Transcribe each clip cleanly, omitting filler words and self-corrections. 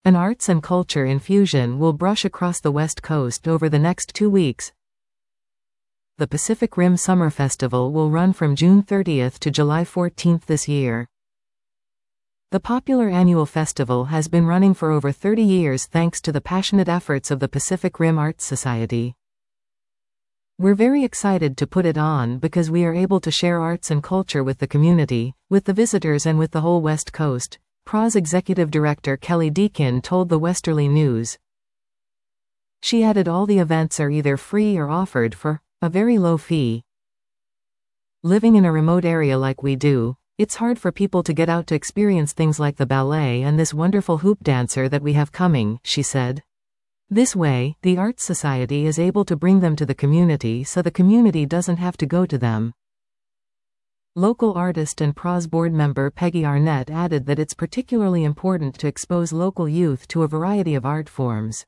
An arts and culture infusion will brush across the West Coast over the next 2 weeks. The Pacific Rim Summer Festival will run from June 30th to July 14th this year. The popular annual festival has been running for over 30 years thanks to the passionate efforts of the Pacific Rim Arts Society. We're very excited to put it on because we are able to share arts and culture with the community, with the visitors and with the whole West Coast, PRA's Executive Director Kelly Deakin told the Westerly News. She added all the events are either free or offered for a very low fee. Living in a remote area like we do, it's hard for people to get out to experience things like the ballet and this wonderful hoop dancer that we have coming, she said. This way, the Arts Society is able to bring them to the community so the community doesn't have to go to them. Local artist and PRA's board member Peggy Arnett added that it's particularly important to expose local youth to a variety of art forms.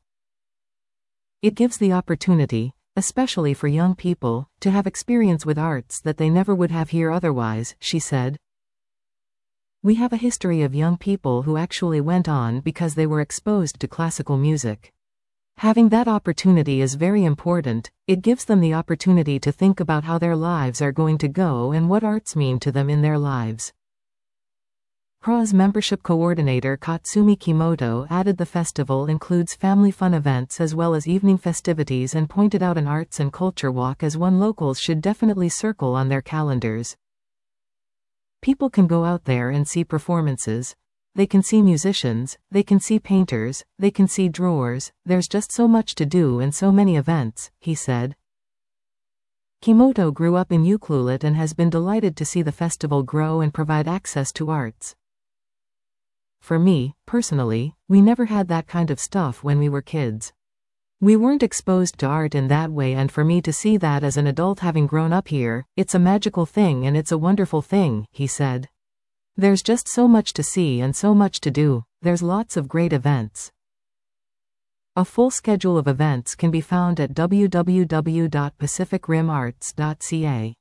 It gives the opportunity, especially for young people, to have experience with arts that they never would have here otherwise, she said. We have a history of young people who actually went on because they were exposed to classical music. Having that opportunity is very important. It gives them the opportunity to think about how their lives are going to go and what arts mean to them in their lives. PRA's membership coordinator Katsumi Kimoto added the festival includes family fun events as well as evening festivities and pointed out an arts and culture walk as one locals should definitely circle on their calendars. People can go out there and see performances. They can see musicians, they can see painters, they can see drawers. There's just so much to do and so many events, he said. Kimoto grew up in Ucluelet and has been delighted to see the festival grow and provide access to arts. For me, personally, we never had that kind of stuff when we were kids. We weren't exposed to art in that way, and for me to see that as an adult having grown up here, it's a magical thing and it's a wonderful thing, he said. There's just so much to see and so much to do. There's lots of great events. A full schedule of events can be found at www.pacificrimarts.ca.